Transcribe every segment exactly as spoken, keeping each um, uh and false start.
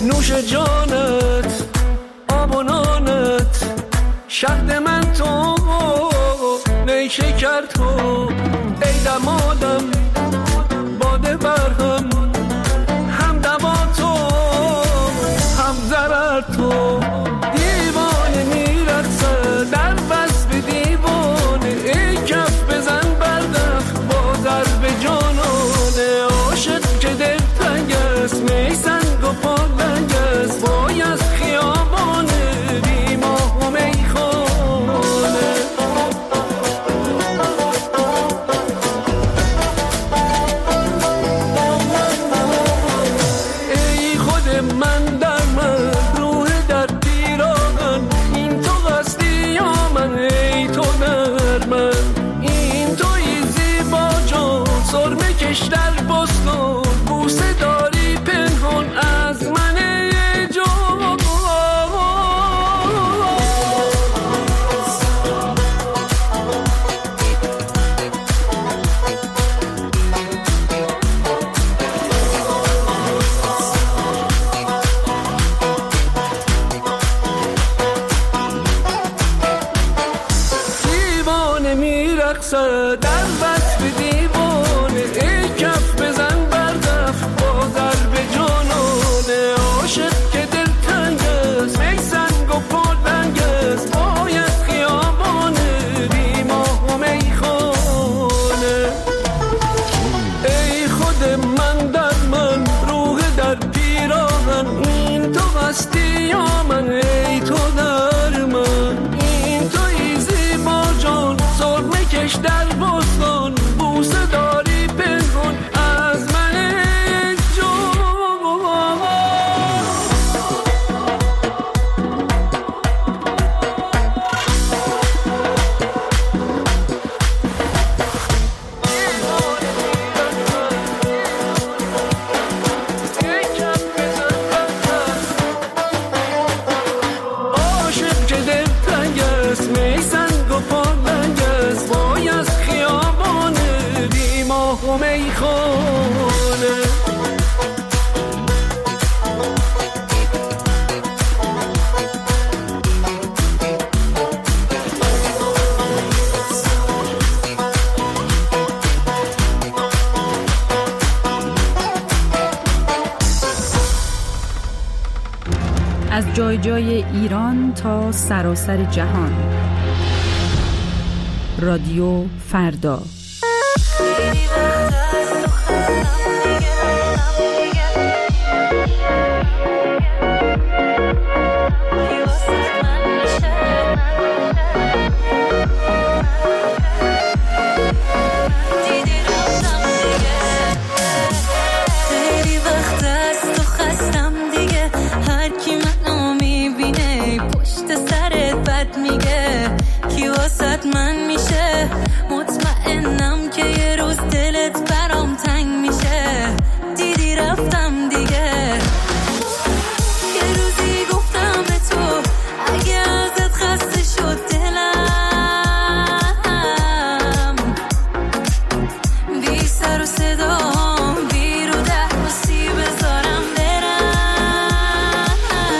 نوش جانت آب و نانت شهد من تو نی شکر تو ای دمادم باده برهم هم دوا تو هم ضرر تو دیوانه میرقصه در وصف دیوانه ای کف بزن بردف با ضرب جانانه عاشق که دل تنگ است می سنگ و پالنگ است وای از خیابانه بی ماه و میخانه ای خود من در من روح در پیراهن این تو هستی یا من ای تو در من این توی زیبا جان سرمه کش در بستان بوسه داری پنهان از من ای جان دیوانه میرقصه در وصف دیوانه ای کف بزن بردف با ضرب جانانه عاشق که دل تنگ است می سنگ و پالنگ است باید خیابانه بی ماه و میخانه ای خود من در من روح در پیراهن این تو هستی یا من ای تو در من این توی زیبا جان سرمه کش در بستان بوسه داری پنهان از من ای جان عاشق که دل تنگ است می سنگ و پالنگ است وای از خیابانه بی ماه و میخانه از جای جای ایران تا سراسر جهان. رادیو فردا. من میشه مطمئنم که یه روز دلت برام تنگ میشه دیدی رفتم دیگه یه روزی گفتم به تو اگه ازت خسته شد دلم بی سر و صدام بی رو ده باسی بذارم برم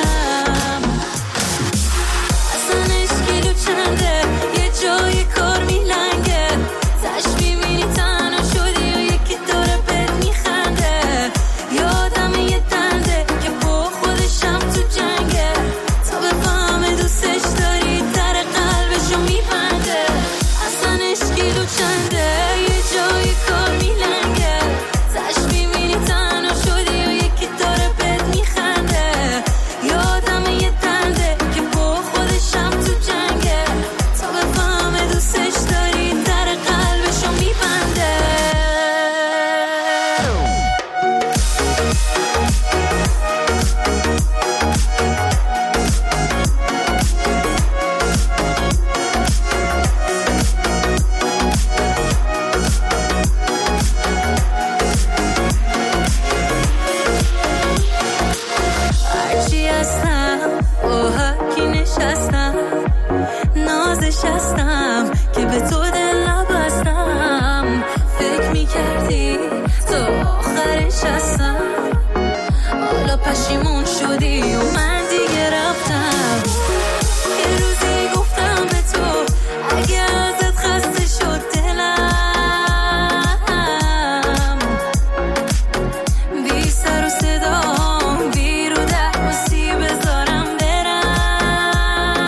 اصلا اشکیلو چنده جای کار میلنگه تش میبینی تنها شدی و یکی داره بهت میخنده یادم یه دنده که با خودشم تو جنگه تا بفهمه دوستش داری در قلبشو میبنده اصلا اشکیلو چنده یه جای کار میلنگه تش میبینی تنها شدی و یکی داره بهت میخنده یادم یه دنده که با خودشم تو جنگه دوستش داری در قلبشو میبنده هرچی هستم با هرکی نشستم نازش هستم که به تو دل نبستم فکر میکردی تا آخرش هستم حالا پشیمون شدی و من دیگه رفتم. یه روزی گفتم به تو اگه ازت خسته شد دلم، بی سر و صدام بی رو درموسی بذارم برم.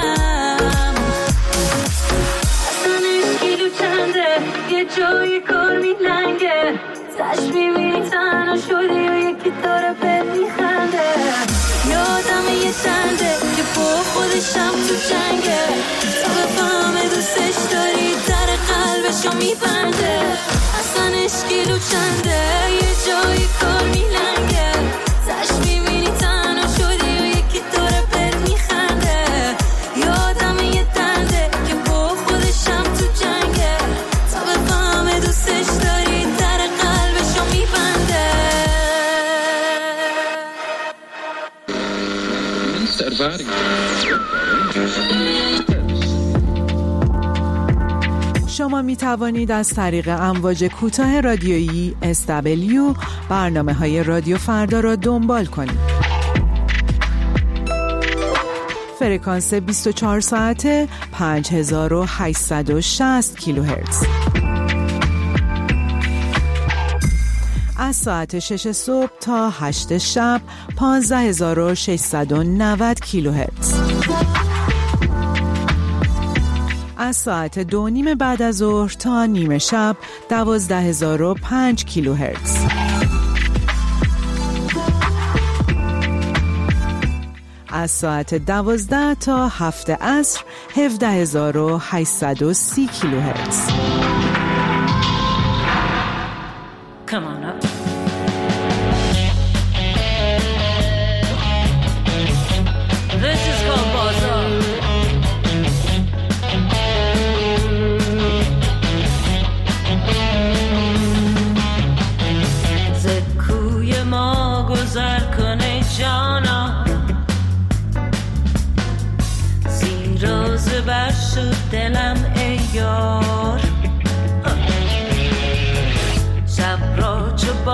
اصلا اشکیلو چنده یه جای کار میلنگه، تش میبینی تنها شدی و یکی داره بهت میخنده. یادم یه چنده که با خودشم تو جنگه، تا بفهمه دوستش داری در قلبشو میبنده. اصلا اشکیلو چنده یه جای کار میلنگه، تش میبینی تنها شدی و یکی داره بهت میخنده. یادم یه چنده که با خودشم تو جنگه، تا بفهمه دوستش داری در قلبشو میبنده. شما می توانید از طریق امواج کوتاه رادیویی اس دبلیو برنامه های رادیو فردا را دنبال کنید. فرکانس بیست و چهار ساعته پنج هزار و هشتصد و شصت کیلوهرتز. از ساعت شش صبح تا هشت شب پانزده هزار و ششصد و نود کیلوهرتز. از ساعت دو نیم بعد از ظهر تا نیمه شب دوازده هزار و پنج کیلوهرتز. از ساعت دوازده تا هفت عصر هفده هزار و هشتصد و سی کیلوهرتز. Come on up. This is called Bazaar. زد کوی ما گذر کنه جانا، زیرا زبر شد دلم ای یار. شب را چو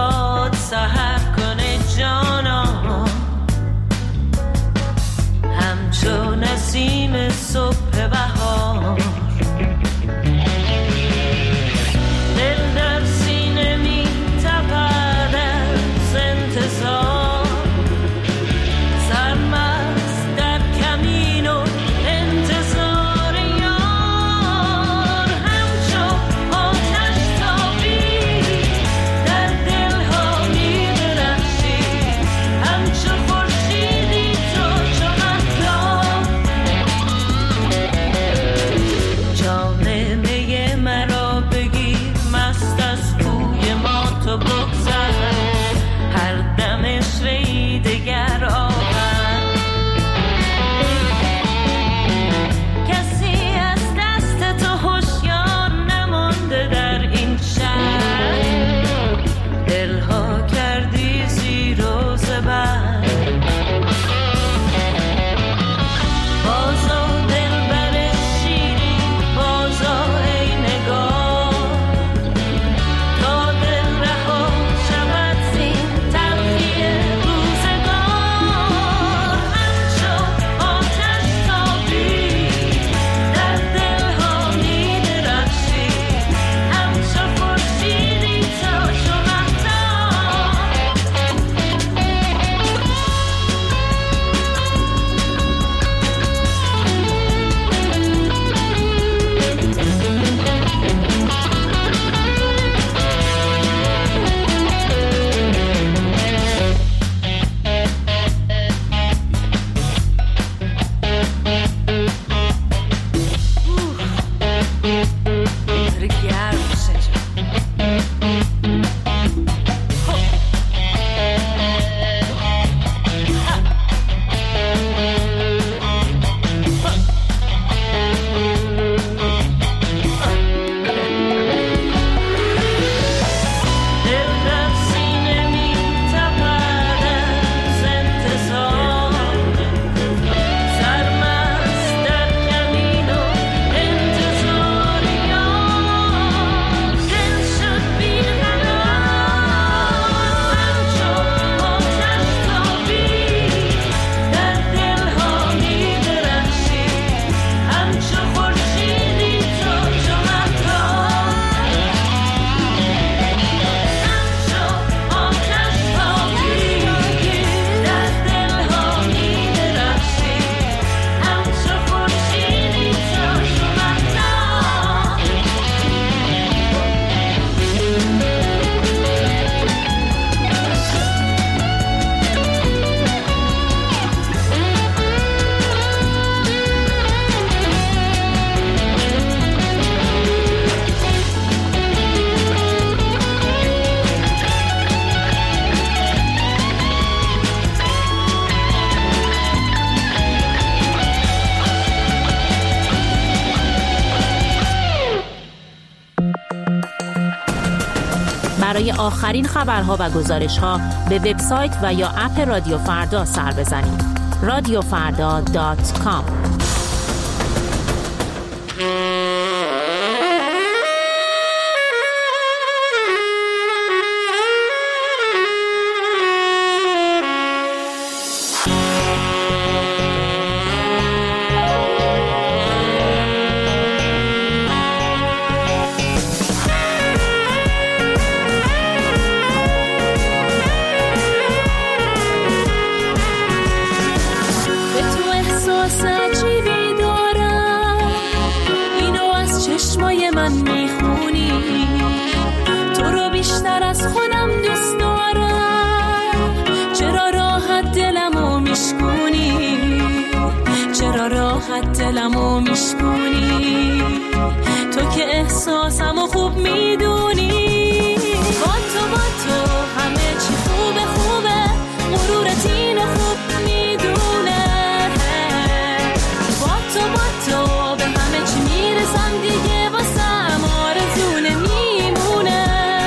برای آخرین خبرها و گزارش‌ها به وبسایت و یا اپ رادیو فردا سر بزنید. رادیو فردا دات کام. دلمو میشکونی تو که احساسمو خوب میدونی. با تو با تو همه چی خوبه خوبه، غرورت اینو خوب میدونه. با تو با تو به همه چی میرسم دیگه، واسم آرزو نمیمونه.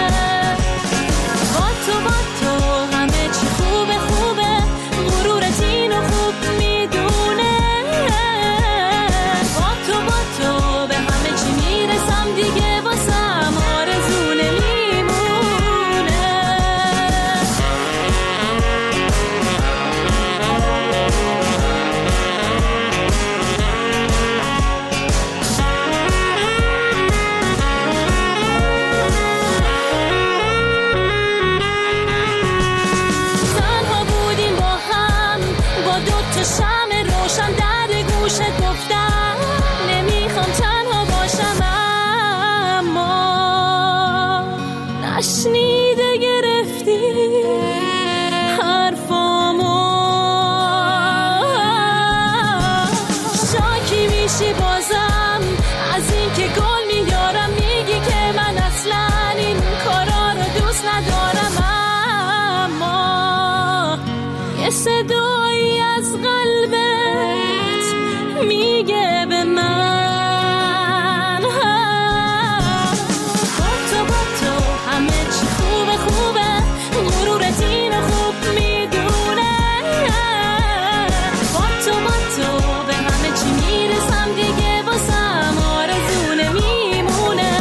با تو با تو همه چی خوبه خوبه، غرورت اینو خوب میدونه. دیگه واسم آرزو نمیمونه. تنها بودیم با هم، با دوتا شمع روشن در گوشت گفتم نمیخوام تنها باشم. نشنیده گرفتی حرفامو، شاکی میشی بازم از این که گل میارم، میگی که من اصلا این کارا رو دوست ندارم. اما یه صدایی از قلبت میگه به من خوبه، غرورت اینو خوب میدونه. با تو با تو به همه چی میرسم دیگه، واسم آرزو نمیمونه.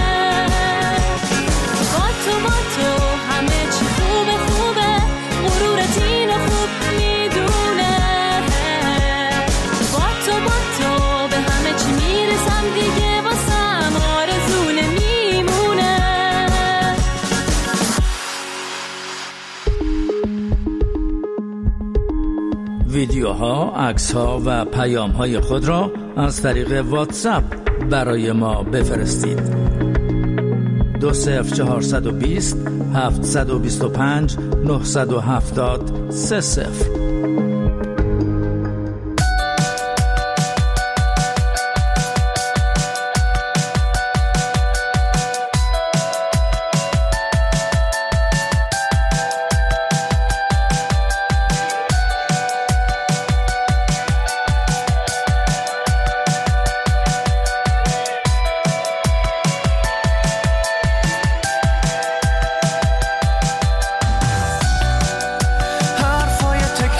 با تو با تو همه چی خوبه خوبه، غرورت اینو خوب میدونه. با تو با تو به همه چی میرسم دیگه، واسم آرزو نمیمونه. ویدیوها، عکس‌ها و پیام‌های خود را از طریق واتساپ برای ما بفرستید. دو صفر چهارصد و بیست هفتصد و بیست و پنج نهصد و هفتاد سه صفر. حرفای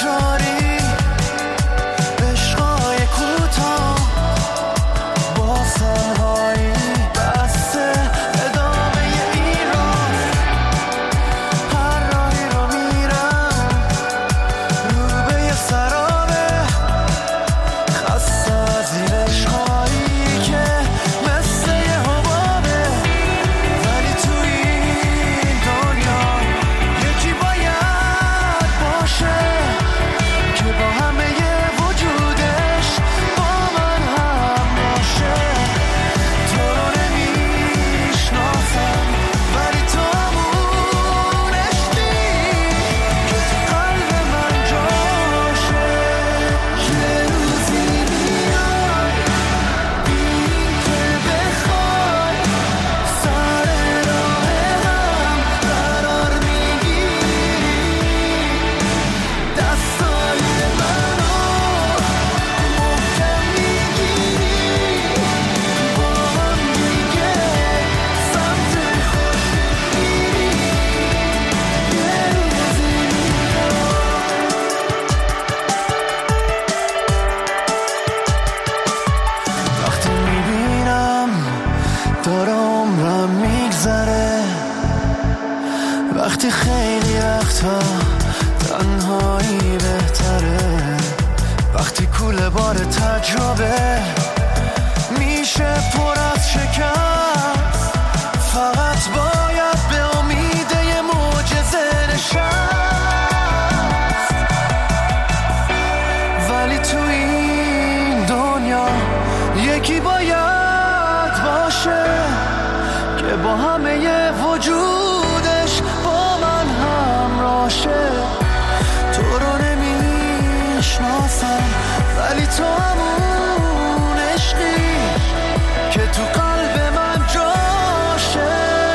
یکی باید باشه که با همه وجودش با من همراشه. تو رو نمیشناسم ولی تو همون عشقی که تو قلب من جاشه.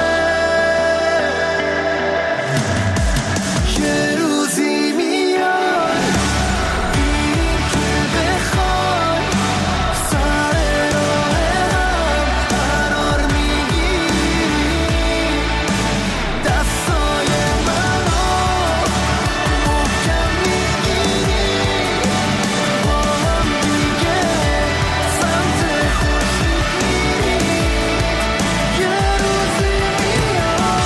یه روزی میاد این که بخوای سر راه هم قرار میگیری، دستای منو محکم میگیری، با هم دیگه سمت خورشید میری. یه روزی میاد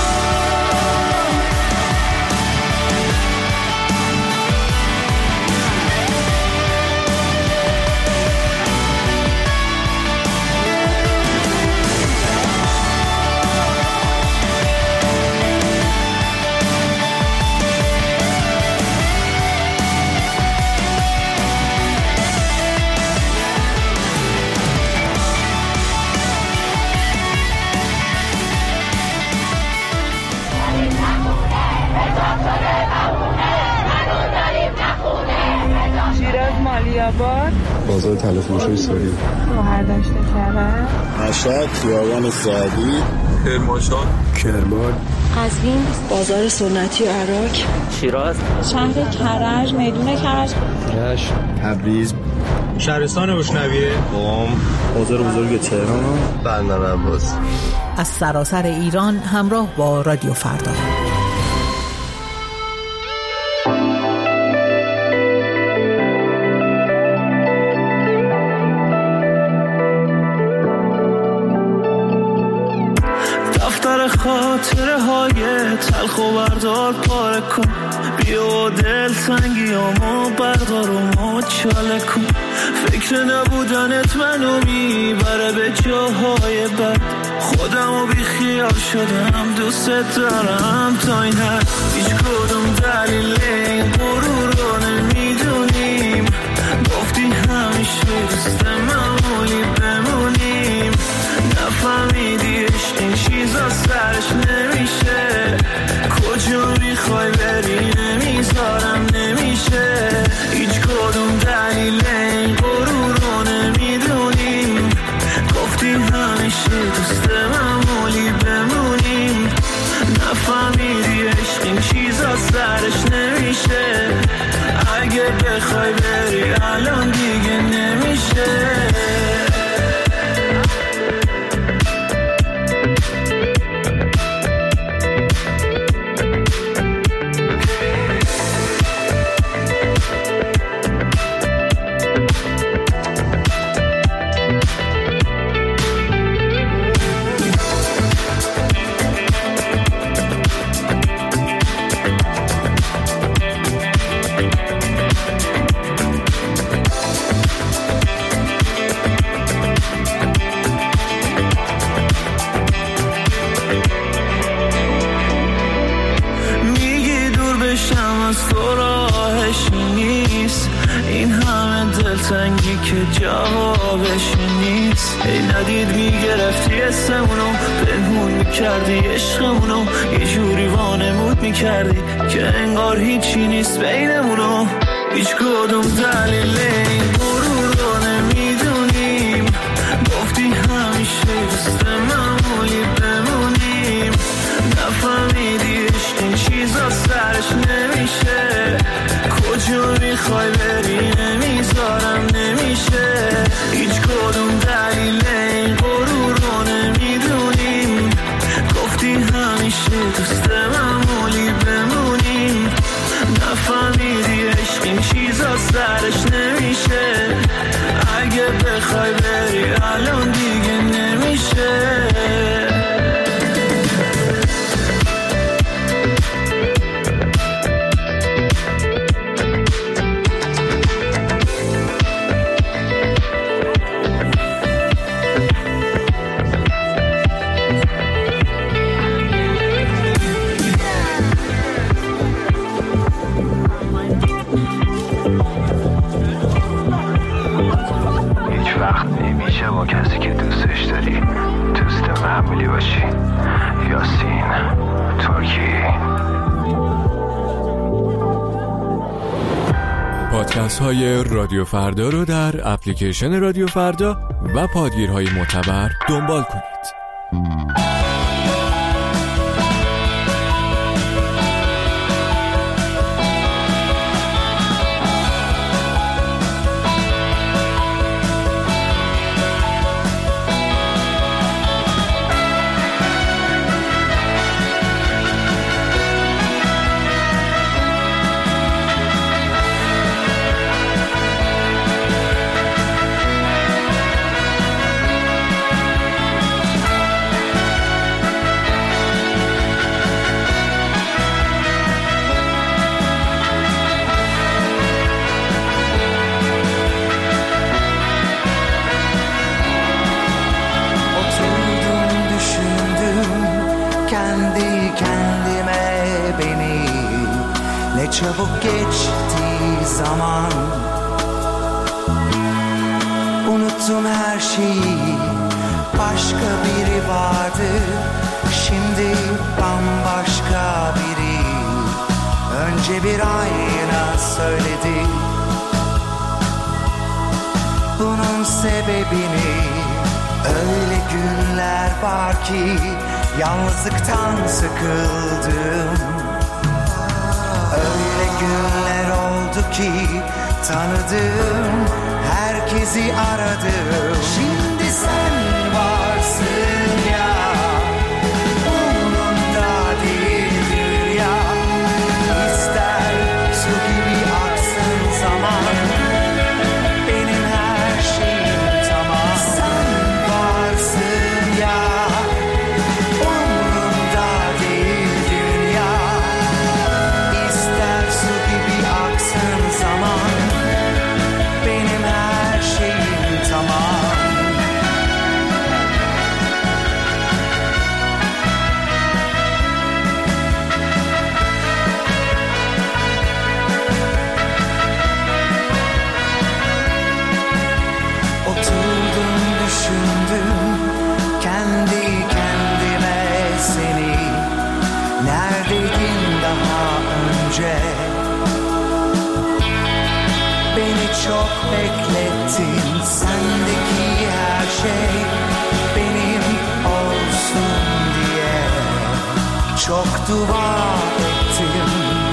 شیراز مالیاباد، بازار تلفروشی سوری، شهردشت کرج، مشهد خیابان سعدی، کرمانشاه، کرمان، قزوین، بازار سنتی عراق، شیراز، شهر کرج، میدون کرج، رشت، تبریز، شهرستان بشنویه، قم، بازار بزرگ تهران، بندر عباس. از سراسر ایران همراه با رادیو فردا. دفتر خاطره های تلخ و بردار پاره کن، بیا دل تنگیامو بردار و مچاله کن. فکر نبودنت منو میبره به جاهای بد، خودمو بی خیال شدم دوست دارم تا این حد. هیچ کدوم دلیل این غرور رو نمیدونیم، گفتی همیشه دوست معمولی بمونیم. نفهمیدی عشق این چیزا سرش نمیشه، کجا میخوای بری نمیذارم نمیشه. هیچ کدوم دلیل این غرور رو نمیدونیم، گفتی همیشه دوست معمولی بمونیم. نفهمیدی عشق این چیزا سرش نمیشه، اگه بخوای بری الان دیگه نمیشه. دلتنگی که جوابش نیست. ای ندید میگرفتی اسمونو، پنهون میکردی عشقمونو، یه جوری وانمود میکردی که انگار هیچی نیست بینمونو. هیچ کدوم دلیل این غرور رو نمیدونیم، گفتی همیشه دوست معمولی بمونیم. نفهمیدی عشق این چیزا سرش نمیشه، کجا میخوای بری نمیذارم نمیشه. هیچ کدوم دلیل این غرور رو نمیدونیم، گفتی همیشه دوست معمولی بمونیم. نفهمیدی عشق این چیزا سرش نمیشه، اگه بخوای بری الان دیگه نمیشه. با کسی که دوستش داری دوست معمولی باشی. یاسین ترکی. پادکست های رادیو فردا رو در اپلیکیشن رادیو فردا و پادگیرهای معتبر دنبال کنید. Çabuk geçti zaman, unuttum her şeyi, başka biri vardı, şimdi bambaşka biri. Önce bir ayna söyledi bunun sebebini. Öyle günler var ki yalnızlıktan sıkıldım. Öyle günler oldu ki tanıdım, herkesi aradım. Şimdi sen varsın ya, umurumda değil dünya. İster su gibi aksın zaman, benim her şeyim tamam. Sen varsın ya, umurumda değil dünya. Su gibi aksın zaman, benim her şeyim tamam. Oturdum düşündüm kendi kendime seni. Neredeydin daha önce? Beni çok beklettin, sendeki her şey benim olsun diye. Çok dua ettim,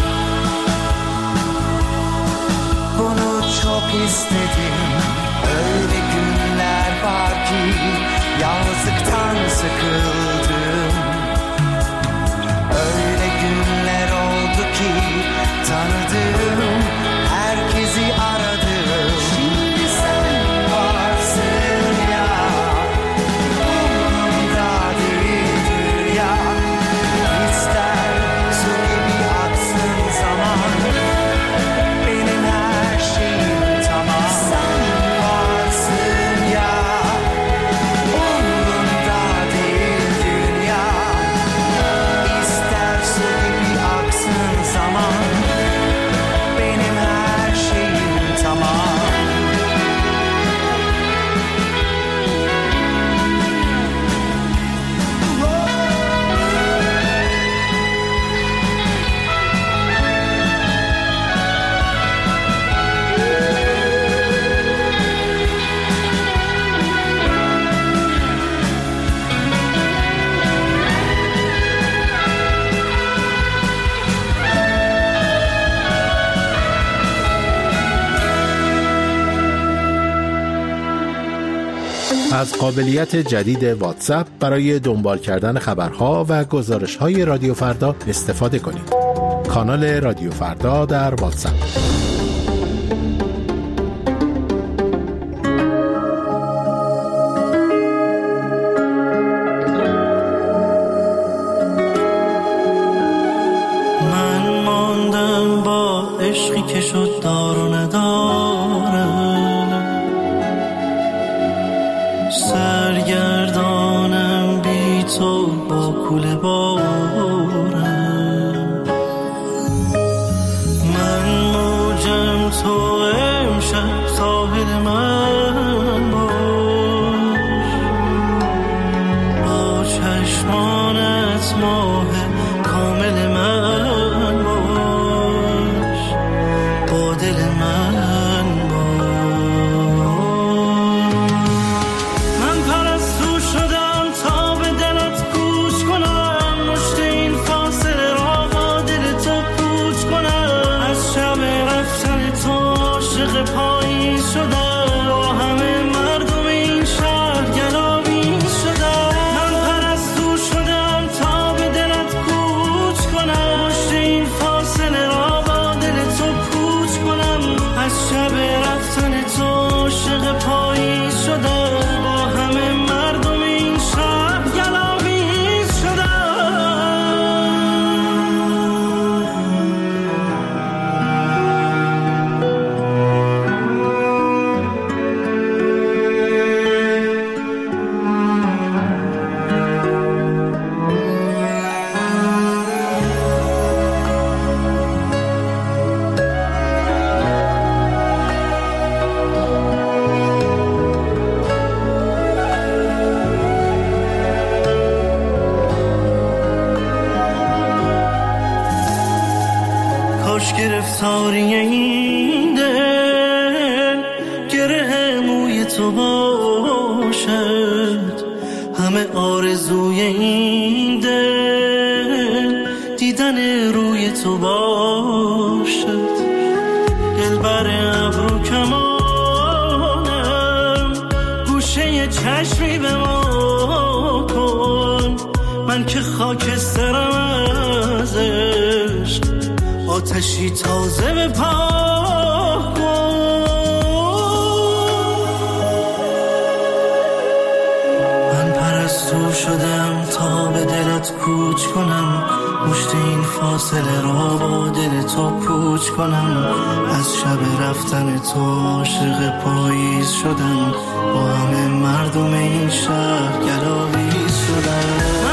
bunu çok istedim. Öyle günler var ki yalnızlıktan sıkıldım. Öyle günler oldu ki tanıdım, herkesi aradım. Şimdi sen varsın ya, umurumda değil dünya. İster su gibi aksın zaman, benim her şeyim tamam. Sen varsın ya, umurumda değil dünya. İster su gibi aksın zaman, benim her şeyim tamam. از قابلیت جدید واتساپ برای دنبال کردن خبرها و گزارش‌های رادیو فردا استفاده کنید. کانال رادیو فردا در واتساپ. من ماندم با عشقی که شد دار و نداره، سرگردانم بی تو با کوله بارم. من موجم تو عاشق پاییز شدم، با همه مردم این شهر گلاویز شدم. من پرستو شدم تا به دلت کوچ کنم، مشت این فاصله را با دل تو پوچ کنم. از شب رفتن تو عاشق پاییز شدم، با همه مردم این شهر گلاویز شدم. کاش گرفتاری این دل گره موی تو باشد، همه آرزوی این دل دیدن روی تو باشد. دلبر ابرو کمانم، گوشه چشمی به ما کن، من که خاکسترم از عشق، آتشی تازه به پا کن. من پرستو شدم تا به دلت کوچ کنم، مشت این فاصله را با دل تو پوچ کنم. از شب رفتن تو عاشق پاییز شدم، با همه مردم این شهر گلاویز شدم.